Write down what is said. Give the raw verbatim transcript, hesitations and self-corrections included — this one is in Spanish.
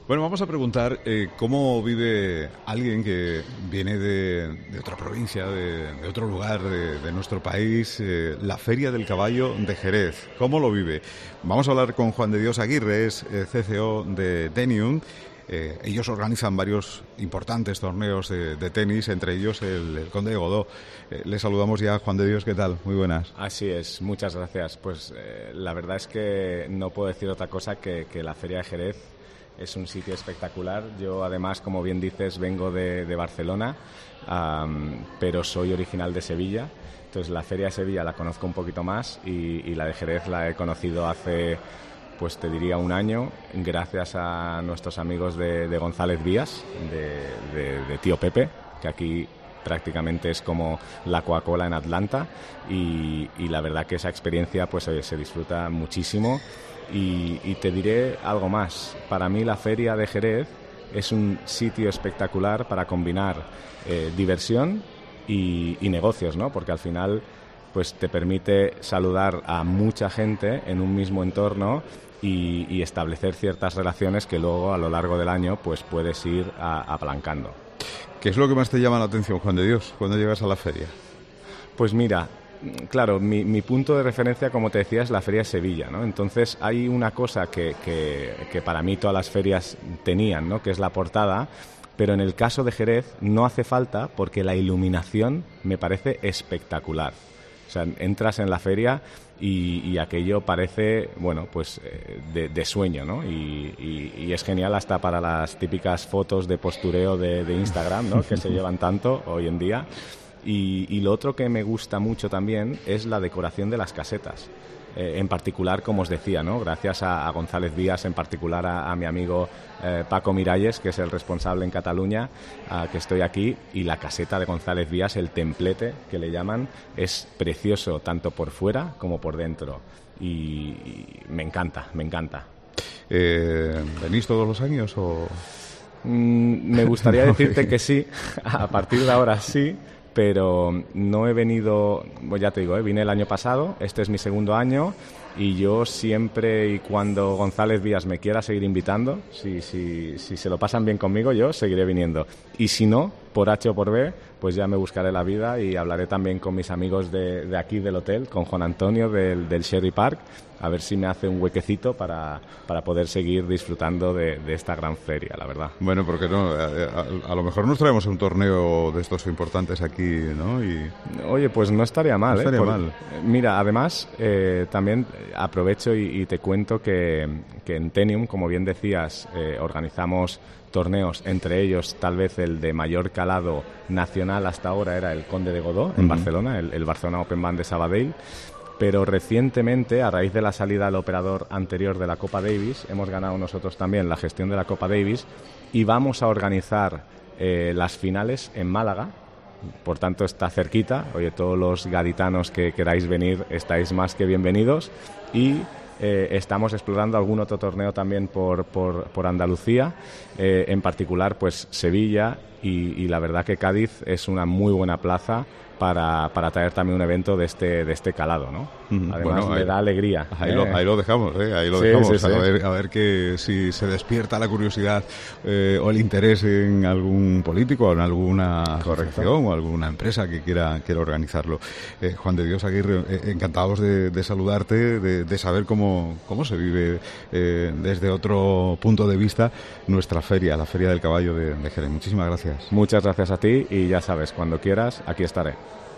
Bueno, vamos a preguntar eh, cómo vive alguien que viene de, de otra provincia, de, de otro lugar de, de nuestro país, eh, la Feria del Caballo de Jerez. ¿Cómo lo vive? Vamos a hablar con Juan de Dios Aguirre, es eh, C C O de Tenium. Eh, ellos organizan varios importantes torneos de, de tenis, entre ellos el, el Conde de Godó. Eh, le saludamos ya, Juan de Dios, ¿qué tal? Muy buenas. Así es, muchas gracias. Pues eh, la verdad es que no puedo decir otra cosa que, que la Feria de Jerez es un sitio espectacular. Yo, además, como bien dices, vengo de, de Barcelona, um, pero soy original de Sevilla. Entonces, la Feria de Sevilla la conozco un poquito más y, y la de Jerez la he conocido hace, pues te diría, un año, gracias a nuestros amigos de, de González Vías, de, de, de Tío Pepe, que aquí prácticamente es como la Coca-Cola en Atlanta, y, y la verdad que esa experiencia pues oye, se disfruta muchísimo. Y, y te diré algo más. Para mí la Feria de Jerez es un sitio espectacular para combinar eh, diversión y, y negocios, ¿no? Porque al final pues te permite saludar a mucha gente en un mismo entorno y, y establecer ciertas relaciones que luego a lo largo del año pues puedes ir a, apalancando. ¿Qué es lo que más te llama la atención, Juan de Dios, cuando llegas a la feria? Pues mira, claro, mi, mi punto de referencia, como te decía, es la Feria de Sevilla, ¿no? Entonces hay una cosa que, que, que para mí todas las ferias tenían, ¿no? Que es la portada, pero en el caso de Jerez no hace falta porque la iluminación me parece espectacular. O sea, entras en la feria y, y aquello parece, bueno, pues eh, de, de sueño, ¿no? Y, y, y es genial hasta para las típicas fotos de postureo de, de Instagram, ¿no? Que se llevan tanto hoy en día. Y, y lo otro que me gusta mucho también es la decoración de las casetas. Eh, en particular, como os decía, ¿no? Gracias a, a González Díaz, en particular a, a mi amigo eh, Paco Miralles, que es el responsable en Cataluña, uh, que estoy aquí, y la caseta de González Díaz, el templete que le llaman, es precioso tanto por fuera como por dentro. Y, y me encanta, me encanta. Eh, ¿Venís todos los años o...? Mm, me gustaría decirte que sí, a partir de ahora sí, pero no he venido, pues ya te digo, ¿eh? Vine el año pasado, este es mi segundo año y yo siempre y cuando González Vías me quiera seguir invitando, si, si, si se lo pasan bien conmigo, yo seguiré viniendo. Y si no, por H o por B, pues ya me buscaré la vida y hablaré también con mis amigos de, de aquí del hotel, con Juan Antonio del, del Sherry Park, a ver si me hace un huequecito para, para poder seguir disfrutando de, de esta gran feria, la verdad. Bueno, porque no, a, a, a lo mejor nos traemos un torneo de estos importantes aquí, ¿no? Y... Oye, pues no estaría mal, no estaría ¿eh? Por, mal. Mira, además, eh, también aprovecho y, y te cuento que, que en Tenium, como bien decías, eh, organizamos torneos, entre ellos tal vez el de mayor calado nacional hasta ahora era el Conde de Godó en uh-huh. Barcelona, el, el Barcelona Open Band de Sabadell. Pero recientemente, a raíz de la salida del operador anterior de la Copa Davis, hemos ganado nosotros también la gestión de la Copa Davis y vamos a organizar eh, las finales en Málaga. Por tanto, está cerquita. Oye, todos los gaditanos que queráis venir estáis más que bienvenidos. Y eh, estamos explorando algún otro torneo también por, por, por Andalucía, eh, en particular pues Sevilla y, y la verdad que Cádiz es una muy buena plaza para, para traer también un evento de este de este calado, ¿no? Mm, Además bueno, le da alegría. Ahí, ¿eh? lo, ahí lo dejamos, ¿eh? Ahí lo sí, dejamos. Sí, sí. A ver, a ver que si se despierta la curiosidad eh, o el interés en algún político o en alguna asociación o alguna empresa que quiera, quiera organizarlo. Eh, Juan de Dios Aguirre, eh, encantados de, de saludarte, de, de saber cómo, cómo se vive eh, desde otro punto de vista nuestra feria, la Feria del Caballo de, de Jerez. Muchísimas gracias. Muchas gracias a ti y ya sabes, cuando quieras, aquí estaré.